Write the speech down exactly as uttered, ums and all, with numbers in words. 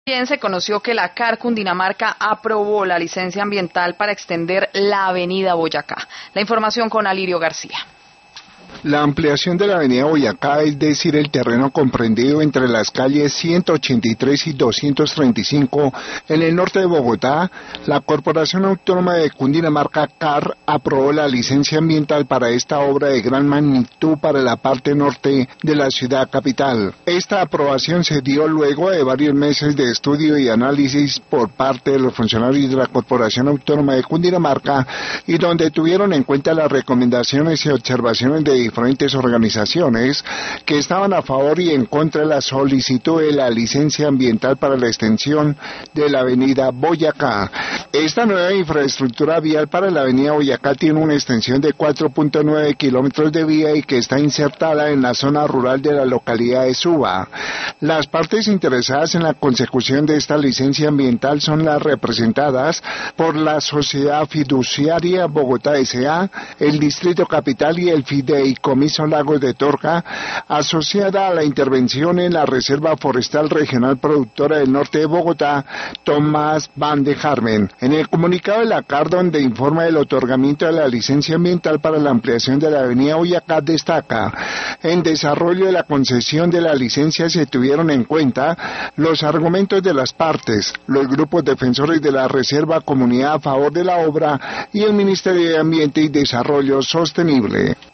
También se conoció que la C A R Cundinamarca aprobó la licencia ambiental para extender la avenida Boyacá. La información con Alirio García. La ampliación de la avenida Boyacá, es decir, el terreno comprendido entre las calles ciento ochenta y tres y doscientos treinta y cinco en el norte de Bogotá, la Corporación Autónoma de Cundinamarca C A R aprobó la licencia ambiental para esta obra de gran magnitud para la parte norte de la ciudad capital. Esta aprobación se dio luego de varios meses de estudio y análisis por parte de los funcionarios de la Corporación Autónoma de Cundinamarca y donde tuvieron en cuenta las recomendaciones y observaciones de diferentes organizaciones que estaban a favor y en contra de la solicitud de la licencia ambiental para la extensión de la avenida Boyacá. Esta nueva infraestructura vial para la avenida Boyacá tiene una extensión de cuatro punto nueve kilómetros de vía y que está insertada en la zona rural de la localidad de Suba. Las partes interesadas en la consecución de esta licencia ambiental son las representadas por la Sociedad Fiduciaria Bogotá S A, el Distrito Capital y el Fideicomiso Lagos de Torca, asociada a la intervención en la Reserva Forestal Regional Productora del Norte de Bogotá, Tomás Van de Carmen. En el comunicado de la C A R, donde informa el otorgamiento de la licencia ambiental para la ampliación de la avenida Boyacá, destaca: en desarrollo de la concesión de la licencia se tuvieron en cuenta los argumentos de las partes, los grupos defensores de la reserva, comunidad a favor de la obra y el Ministerio de Ambiente y Desarrollo Sostenible.